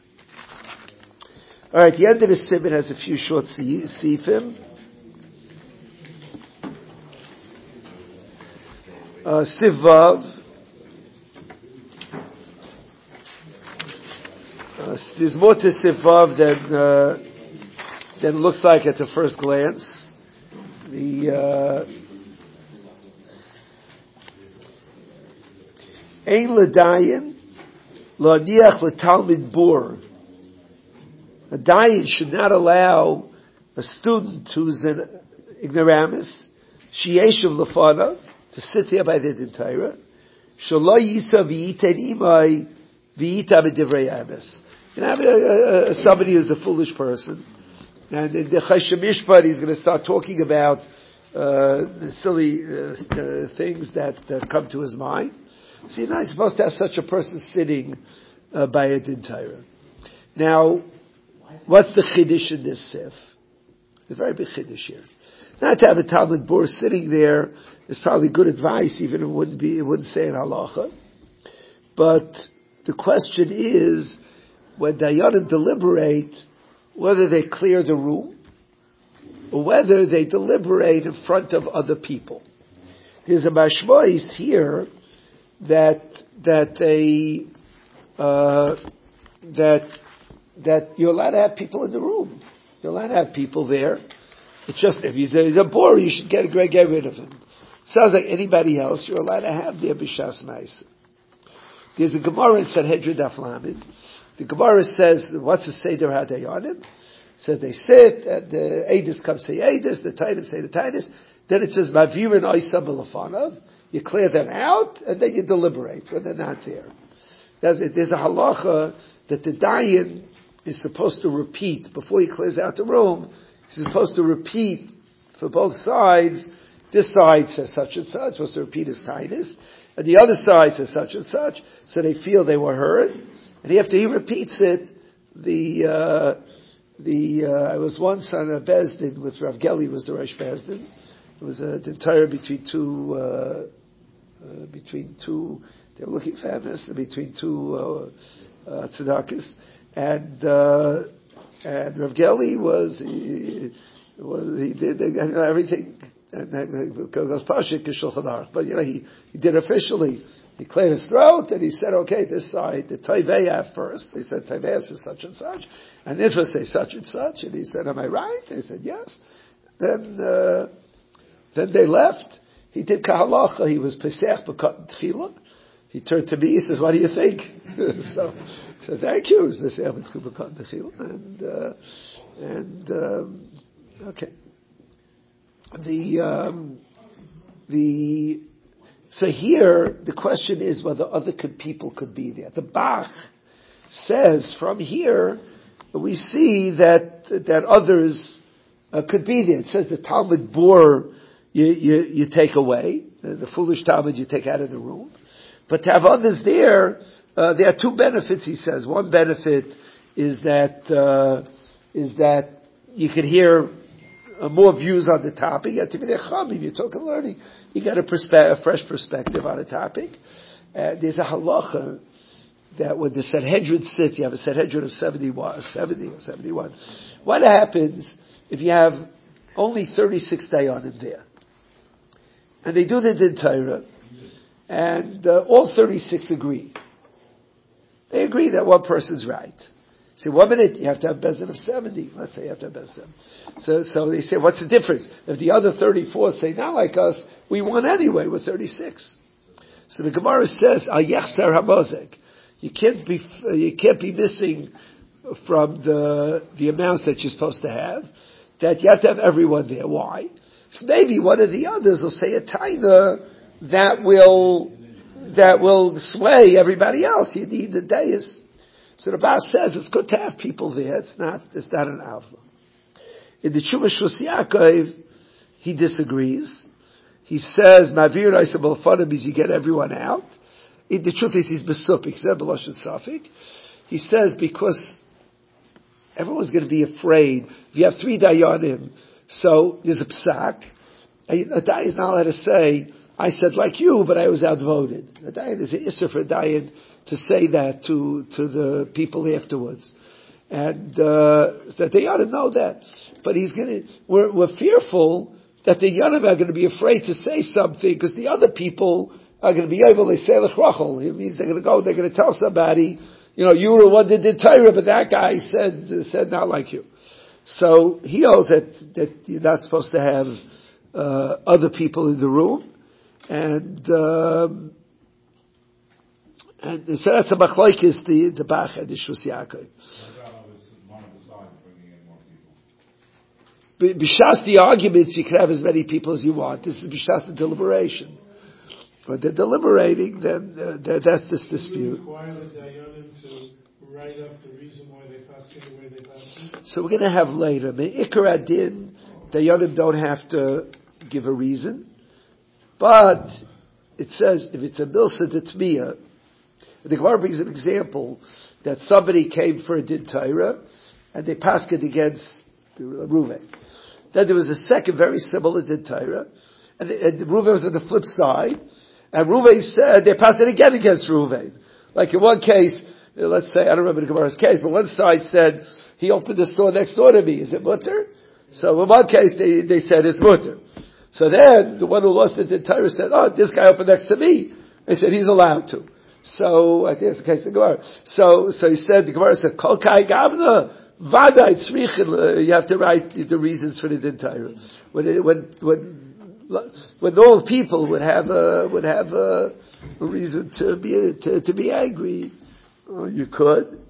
All right, the end of the Siman has a few short sifim. Uh, Sivav. Uh, there's more to Sivav than uh, than it looks like at the first glance. The uh, Ein l'dayin l'aniach l'talmid bor. A dayan should not allow a student who's an ignoramus, sheyeshiv l'fanav, to sit there by the Din Torah, shelo yisa v'yiten imay v'yita b'divrei ames. You know, uh, uh, somebody who's a foolish person, and in the Chesed Mishpat he's going to start talking about uh, the silly uh, uh, things that uh, come to his mind. So you're not supposed to have such a person sitting uh, by a Din Torah. Now, what's the chiddush in this sif? The very big chiddush here. Not to have a Talmud Bor sitting there is probably good advice, even if it wouldn't be, it wouldn't say in halacha. But the question is, when Dayanim deliberate, whether they clear the room, or whether they deliberate in front of other people. There's a mashmois here that that they uh, that that you're allowed to have people in the room. You're allowed to have people there. It's just if he's a, he's a bore, you should get get rid of him. Sounds like anybody else you're allowed to have there b'shas ma'aseh. There's a Gemara in Sanhedrin Daf Lamed. The Gemara says, "What's the seder hadayanim?" Says they sit, and the Eidus come say Eidus, the Tainis say the Tainis. Then it says Mavirin Oisa B'Lafanav. You clear them out, and then you deliberate when they're not there. There's a, there's a halacha that the dayan is supposed to repeat before he clears out the room. He's supposed to repeat for both sides. This side says such and such, supposed to repeat his Tainis, and the other side says such and such, so they feel they were heard. And after he repeats it, the uh, the uh, I was once on a Bezdin with Rav Geli, was the Rosh Bezdin. It was a Din Torah between two, uh, uh, between two, they were looking famous, between two, uh, uh, tzedakahs. And, uh, and Rav Geli was, he, was, he did you know, everything, and it goes Pashik Shulchan Aruch. But, you know, he, he did officially, he cleared his throat, and he said, okay, this side, the Toiveya first. He said, Toiveya is such and such, and this was say such and such, and he said, am I right? He said, yes. Then, uh, Then they left. He did kahalacha. He was pesach b'katan tefillah. He turned to me. He says, "What do you think?" so, so thank you. He was pesach b'katan tefillah, and uh, and um, okay. The um, the so here the question is whether other could, people could be there. The Bach says from here we see that that others uh, could be there. It says the Talmud Bor. You, you, you take away, the, the foolish Talmud you take out of the room. But to have others there, uh, there are two benefits, he says. One benefit is that, uh, is that you could hear uh, more views on the topic. You have to be there chamim. You're talking learning. You got a, perspe- a fresh perspective on a topic. Uh, there's a halacha that when the Sanhedrin sits, you have a Sanhedrin of seventy-one, seventy or seventy-one. What happens if you have only thirty-six dayanim there? And they do the Din Torah, and uh, all thirty-six agree. They agree that one person's right. So one minute you have to have bezin of seventy. Let's say you have to have bezin of seventy. So, so they say, what's the difference? If the other thirty-four say, not like us, we won anyway with thirty-six. So the Gemara says, al yachzer hamozek. You can't be, you can't be missing from the, the amounts that you're supposed to have, that you have to have everyone there. Why? So maybe one of the others will say a taina that will, that will sway everybody else. You need the dais. So the Bas says it's good to have people there. It's not, it's not an alpha. In the Tshuva Shus Yaakov, he disagrees. He says, Mavir Isabel Fana means you get everyone out. In the truth is he's besupik, he says because everyone's going to be afraid. If you have three dayanim, so there's a psak. A dayan is not allowed to say, I said like you, but I was outvoted. A dayan is an issur for a dayan to say that to, to the people afterwards. And, uh, that they ought to know that. But he's gonna, we're, we're fearful that the yanim are going to be afraid to say something because the other people are going to be able to say l'chrachol. It means they're going to go, they're going to tell somebody, you know, you were the one that did Torah, but that guy said, said not like you. So he holds that, that you're not supposed to have, uh, other people in the room. And, um, and so that's a machlokes, the, the Bach and the Shus Yaakov. B'shas the arguments, you can have as many people as you want. This is b'shas the deliberation. But they're deliberating, then uh, that, that's this dispute. Do you require the dayanim to write up the reason why they passed it the way they passed it? So we're going to have later. Me'ikar adin, dayanim don't have to give a reason. But it says, if it's a milsa d'tmiya, the Gemara brings an example that somebody came for a din Torah, and they passed it against Reuven. Then there was a second very similar din Torah, and, and Reuven was on the flip side, and Reuven said they passed it again against Reuven. Like in one case, let's say, I don't remember the Gemara's case, but one side said, he opened the store next door to me, is it mutter? So in one case they, they said it's mutter. So then, the one who lost it in Torah said, oh, this guy opened next to me. They said he's allowed to. So, I think it's the case of the Gemara. So, so he said, the Gemara said, Kol kai gavna, vada itzrichin, you have to write the reasons for the din Torah. When, it, when, when, when all people would have a, would have a, a reason to be, to, to be angry, oh, you could.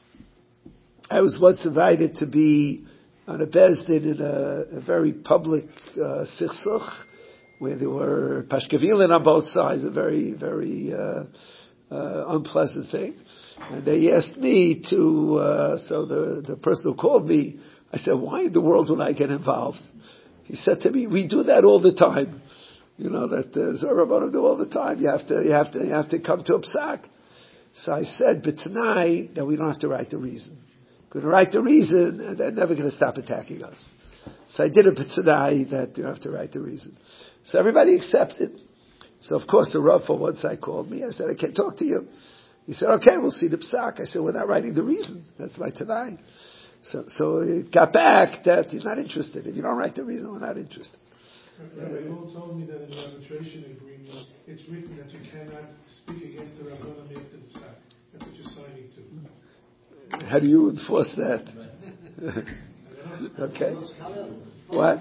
I was once invited to be on a bezdin in a, a very public, uh, sichsuch, where there were pashkevilin on both sides, a very, very, uh, uh, unpleasant thing. And they asked me to, uh, so the, the person who called me, I said, why in the world would I get involved? He said to me, we do that all the time. You know, that the Zorah do all the time. You have to, you have to, you have to come to a psak. So I said, but tonight, that we don't have to write the reason. We're going to write the reason, and they're never going to stop attacking us. So I did a tonight that you have to write the reason. So everybody accepted. So of course the Rav for one side called me. I said, I can't talk to you. He said, okay, we'll see the psak. I said, we're not writing the reason. That's my tonight. So, so it got back that he's not interested. If you don't write the reason, we're not interested. Rabbi Lowell told me that in the arbitration agreement, it's written that you cannot speak against the Rabbana after the psak. That's what you're signing to. How do you enforce that? Okay. What?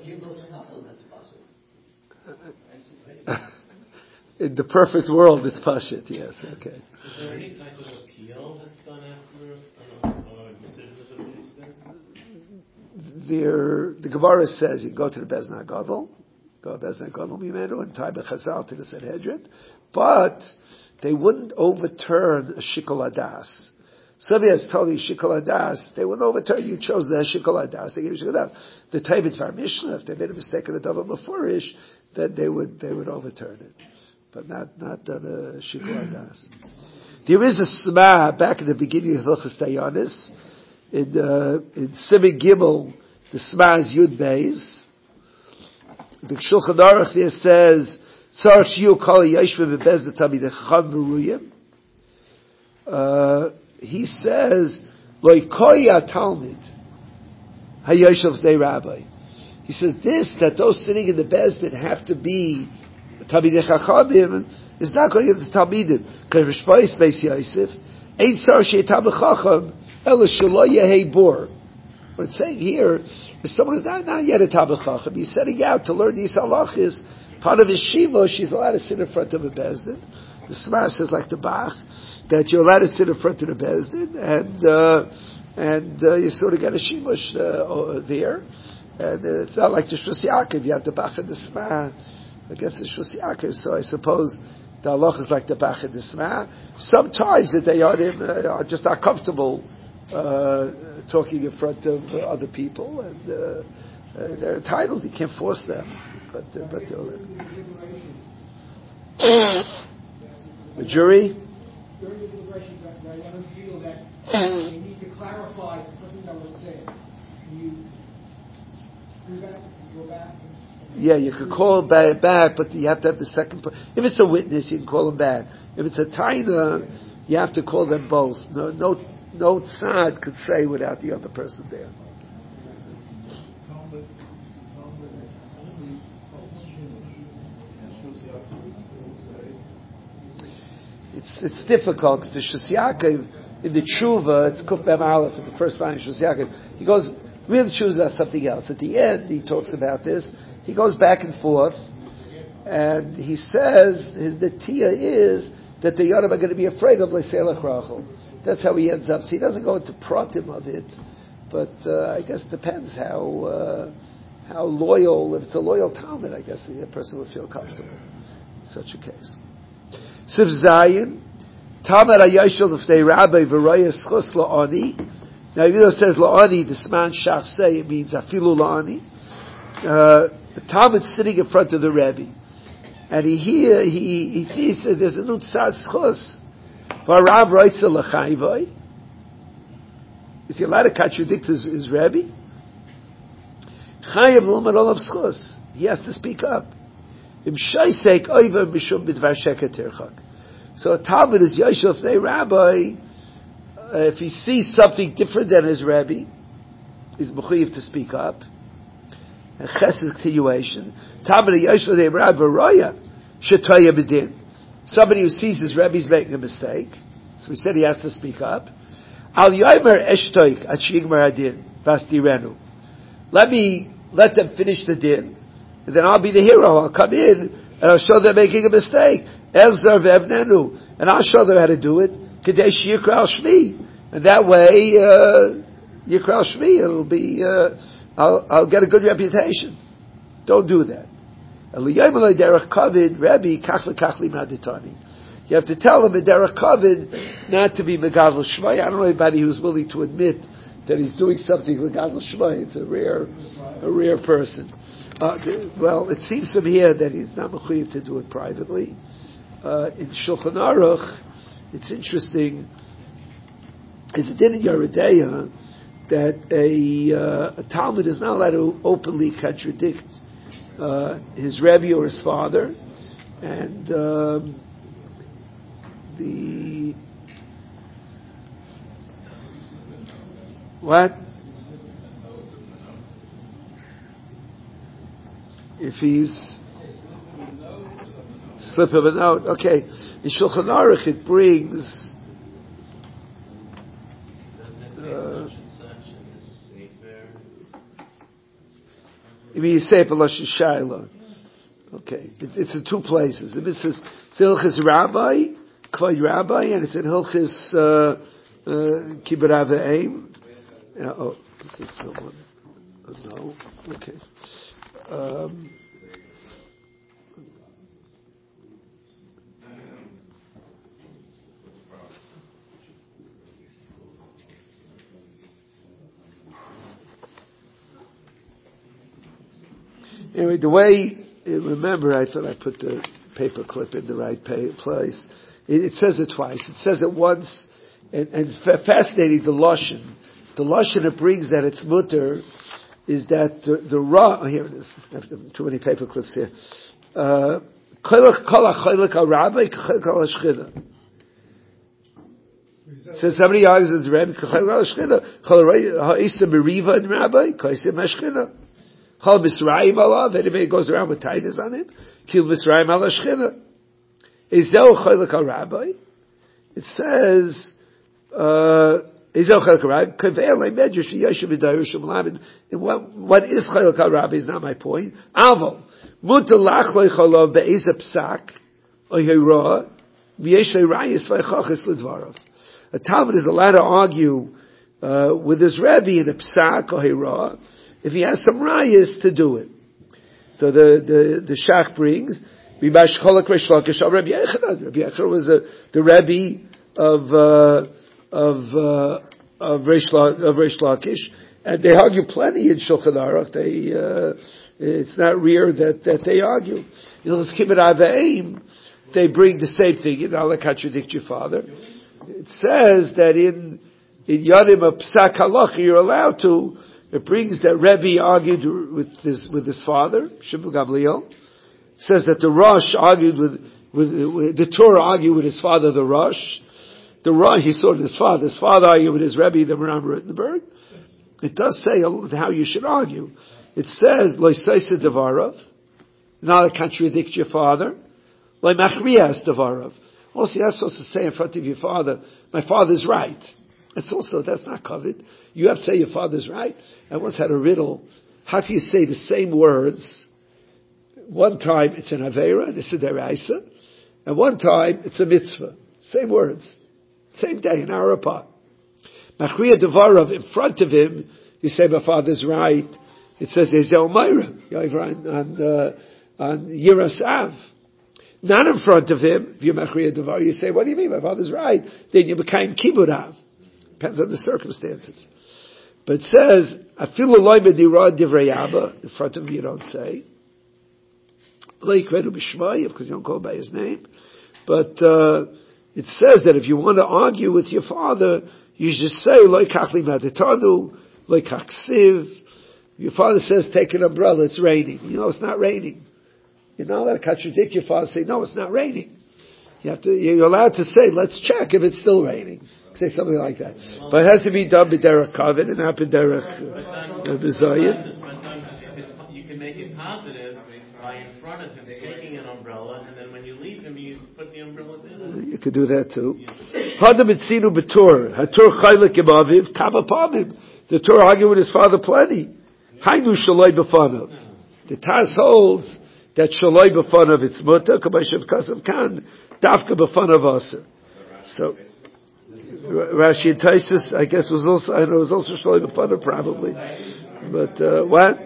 In the perfect world, it's pashit. Yes. Okay. Is there any type of appeal that's done after a decision of the police then? There, the Gemara says you go to the Bezdin Gadol, go to Bezdin Gadol Mimenu, and tie bechazal to the Sanhedrin, but they wouldn't overturn a shikol adas. Somebody has told you shikol adas, they wouldn't overturn. You chose the shikol adas. They gave you shikol adas. The Taiv Dvar Mishnah, if they made a mistake in the Davar Mefurish, then they would they would overturn it, but not not on a shikol adas. There is a sma back in the beginning of Hilchos Dayanis in uh, in Simon Gimel The Sma is Yud Beis. The Shulchan Aruch there says, Tzar Shiyu Kol Yeshve Bebez the Talmidei Chacham V'Ruyim. Uh, he says, Loi Koya Talmid Hayoshev Dei Rabbi. He says this, that those sitting in the Beis that have to be Talmidei Chachamim is not going to get the Talmidim. Because Rishpais Beis Yosef, Ein Tzar Shei Talmid Chacham Ela Shelo Yehei Bor. What it's saying here is someone who's not, not yet a Talmid Chacham. He's setting out to learn these halachas. Part of his shiva, she's allowed to sit in front of a Bezdin. The Smar says, like the Bach, that you're allowed to sit in front of the Bezdin, and uh, and uh, you sort of get a shimush uh, there. And uh, it's not like the Shus Yaakov. You have the Bach and the Smar against the Shus Yaakov. So I suppose the halach is like the Bach and the Smar. Sometimes that they are, uh, are just not comfortable uh, talking in front of uh, other people, and uh, uh, they're entitled. You can't force them. But, uh, but uh, the jury. During the deliberation, I want to feel that you need to clarify something that was said. Can you do that? Can you go back? Yeah, you could call back, back, but you have to have the second. If it's a witness, you can call them back. If it's a taina, you have to call them both. No, no, no tzad could say without the other person there. It's it's difficult because the Shus Yaakov in the Tshuva, it's Kuf Mem Aleph in the first line of Shus Yaakov. He goes really chooses about something else. At the end, he talks about this. He goes back and forth, and he says his the tia is that the Yoram are going to be afraid of Leiselach Rachel. That's how he ends up. So he doesn't go into pratim of it, but uh, I guess it depends how uh, how loyal. If it's a loyal Talmud, I guess the person would feel comfortable in such a case. Sif Zayin, Tamar HaYoshel L'fnei Rabbi V'roya Schus La'ani. Now, even though it says La'ani, the Sman Shach say it means Afilu La'ani. Uh, the Talmud's sitting in front of the Rebbe, and he hear he he thinks that there's a new tzad schus. V'Rav writes a L'chayvoi. Is he allowed to contradict his, his Rebbe? Chayav L'omar Olav schus. He has to speak up. So a Talmud is Yosef, a rabbi, uh, if he sees something different than his Rebbe, he's mechuyev to speak up. A chesed continuation. Talmud Yosef, a rabbi, roya, shetoya b'din. Somebody who sees his Rebbe is making a mistake, so we said he has to speak up. Al yomer eshtoik at shigmar adin vasdirenu. Let me let them finish the din. And then I'll be the hero. I'll come in and I'll show them making a mistake. Elzar v'evnenu, and I'll show them how to do it. Kadesh yikral shmi, and that way uh, yikral shmi. It'll be. Uh, I'll, I'll get a good reputation. Don't do that. You have to tell them in derech kavod not to be megadol shmai. I don't know anybody who's willing to admit that he's doing something megadol shmai. It's a rare, a rare person. Uh, well, it seems to me here that he's not mechuyev to do it privately. Uh, in Shulchan Aruch, it's interesting. Is it in Yeridea that a, uh, a Talmud is not allowed to openly contradict uh, his Rebbe or his father, and um, the what? If he's slip of a note, okay. In Shulchan Aruch it brings. Uh, you mean you say it Lashon Shaila? Okay, it, it's in two places. If it says it's Hilchis Rabbi, Kvod Rabbi, and it's in Hilchis uh, uh, Kibbur Aveim. Yeah, oh, this is someone. Uh, no, okay. Um, anyway, the way, remember, I thought I put the paper clip in the right pay, place. It, it says it twice. It says it once, and, and it's fascinating, the Lashon. The Lashon, it brings that it's mutter is that the, the Ra, oh, here it is, I have too many paper clips here. Uh, so somebody argues it's Rabbi Kachel al Shchina. Chol ha'ista beriva in Rabbi Kaisim Hashchina. Chol Misraim alav. Anybody goes around with titles on him, Kil Misraim al Shchina. Is there Chaylik al Rabbi? It says. Uh, what, what is Chaylik al Rabbi is not my point. Aval mutalach leicholov be'ezeh psak oyhira v'yesh le'rayis v'chachis l'dvarav. A Talmud is allowed to argue uh, with his Rebbe in a psak or hira if he has some rayas to do it. So the the the Shach brings Rabbi Reish Lakish al Rabbi Yochanan. Rabbi Yochanan was a, the Rebbe of uh, of uh, of Reish of Reish Lakish, and they argue plenty in Shulchan Aruch. They uh, it's not rare that, that they argue. You know, they bring the same thing. You know, I'll contradict your father. It says that in in Yadim of Psak Halacha you're allowed to. It brings that Rebbe argued with his with his father Shimon Gamliel. It says that the Rosh argued with, with with the Torah argued with his father the Rosh. The Rosh he saw his father. His father argued with his Rebbe the Maram Rittenberg. It does say how you should argue. It says Lo Seisa Devarav, not to contradict your father. Lo Machrias Devarav. Also, you're not supposed to say in front of your father, my father's right. It's also, that's not covered. You have to say your father's right. I once had a riddle. How can you say the same words? One time it's an Aveira, it's a Deraisa, and one time it's a Mitzvah. Same words. Same day, an hour apart. Machriya Devarav, in front of him, you say my father's right. It says Ezel Myra, on, on, uh, on Yiras Av. Not in front of him, if you're Machriya Devar, you say, what do you mean? My father's right. Then you become Kiburav. Depends on the circumstances. But it says, Afilu loy medira divrei Abba, in front of him you don't say. Lo yikredu b'shmai, because you don't call by his name. But, uh, it says that if you want to argue with your father, you should say, Lo yikach li madetanu, Lo yikach siv. Your father says, take an umbrella, it's raining. You know it's not raining. You're not allowed to contradict your father and say, no, it's not raining. You have to, you're allowed to say, let's check if it's still raining. Say something like that. But it has to be done b'derech kavod and not b'derech b'zayin. You can make it positive by in front of him taking an umbrella, and then when you leave him, you put the umbrella down. You could do that too. Hadam etzinu b'tor. Hator chaylik imaviv kama pamim. The Torah argued with his father plenty. Hainu shaloi b'fanav. The Taz holds that shaloi b'fanav it's muta, k'mashav kasav kan, dafka b'fanav asa. So, Rashi and Taisus, I guess was also, I know it was also shaloi b'fanav probably. But, uh, what?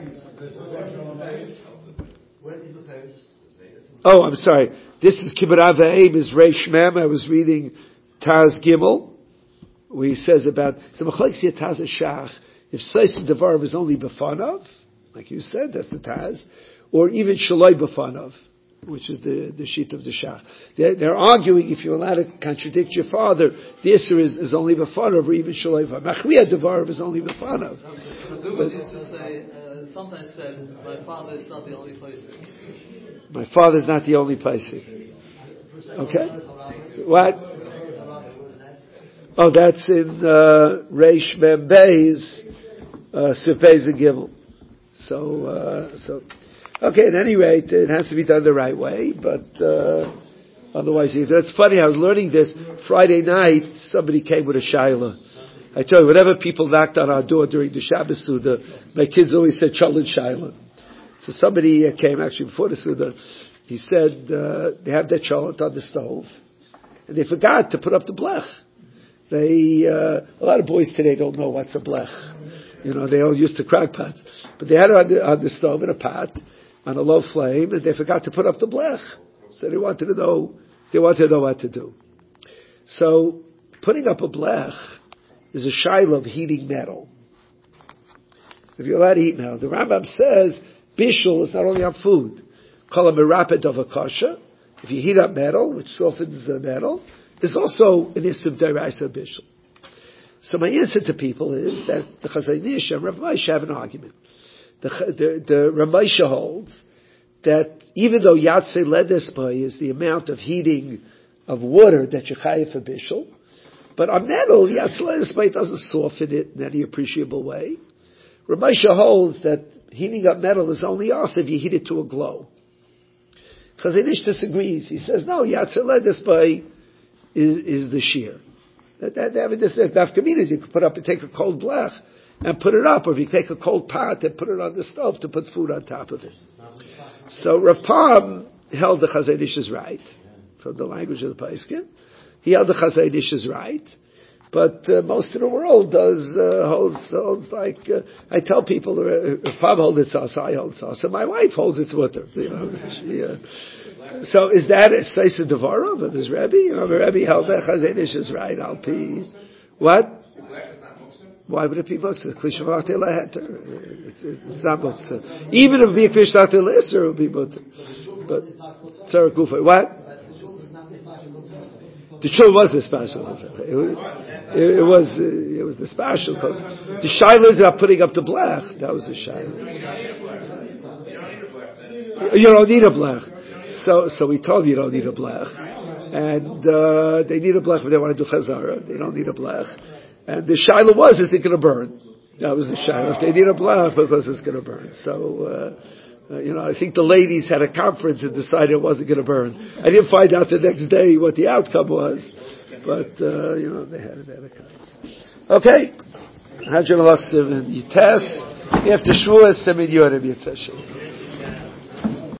Oh, I'm sorry. This is Kibbut Avayim, is Reish Mem. I was reading Taz Gimel, where he says about, so Machlek Siyat Taz Shach, if Seisa Devar is only b'fanav, like you said, that's the Taz, or even Shaloi b'fanav, which is the, the sheet of the Shach. They're, they're arguing if you're allowed to contradict your father, the Isser is, is only b'fanav, or even Shaloi b'fanav. Machriya Devar is only b'fanav. The Duva used to say, uh, sometimes said, my father is not the only place. My father's not the only Paisik. Okay? What? Oh, that's in uh, Reish Mem Beis, uh, Sifez and Gimel. So, uh, so, okay, at any rate, it has to be done the right way, but uh, otherwise, that's funny, I was learning this Friday night, somebody came with a shaila. I tell you, whenever people knocked on our door during the Shabbos Suda, my kids always said, Cholent shaila. So somebody came actually before the Suda. He said uh, they have their cholent on the stove, and they forgot to put up the blech. They uh, a lot of boys today don't know what's a blech. You know, they all used to crock pots, but they had it on the, on the stove in a pot on a low flame, and they forgot to put up the blech. So they wanted to know they wanted to know what to do. So putting up a blech is a shaila of heating metal. If you're allowed to eat metal, the Rambam says. Bishul is not only on food. Call a merapid of a kasha. If you heat up metal, which softens the metal, is also an istum deraisa bishul. So my answer to people is that the Chazon Ish and Rav Moshe have an argument. The the, the Ramesha holds that even though Yatse Ledespai is the amount of heating of water that you chayav for bishul, but on metal, Yatse Ledespai doesn't soften it in any appreciable way. Ramesha holds that heating up metal is only us if you heat it to a glow. Chazon Ish disagrees. He says, no, Yatse Ledespai is, is the shear. That, that, that, this, that nafkamina is you could put up and take a cold blech and put it up, or if you take a cold pot and put it on the stove to put food on top of it. So Rav Pam held the Chazon Ish is right, from the language of the Paiskim. He held the Chazon Ish is right, but uh, most of the world does uh, holds, holds like uh, I tell people, uh, Rav Pam holds its us, I hold its us, and my wife holds its water. You know, she, uh, so is that a Seisa Devarov of his Rebbe? You know, the Rebbe held that Chazon Ish is right. I'll be what? Why would it be Muktzah? It's, it's not Muktzah. Even if it be a Klishvach Lisser, it would be Muktzah. But, Sarah Kufa, what? The Shul was the special. It was, it, it was, uh, it was the special. The Shaila is not putting up the blech. That was the Shaila. You don't need a blech. So, so we told you you don't need a blech. And, uh, they need a blech if they want to do Chazara. They don't need a blech. And the shaila was, is it going to burn? That was the shaila. If they need a blach, because it's going to burn. So, uh, uh, you know, I think the ladies had a conference and decided it wasn't going to burn. I didn't find out the next day what the outcome was, but, uh, you know, they had it at a conference. Okay. Hajjan Lachsiv and Yites. After Shavuos, Semin Yorim Yitzhashim.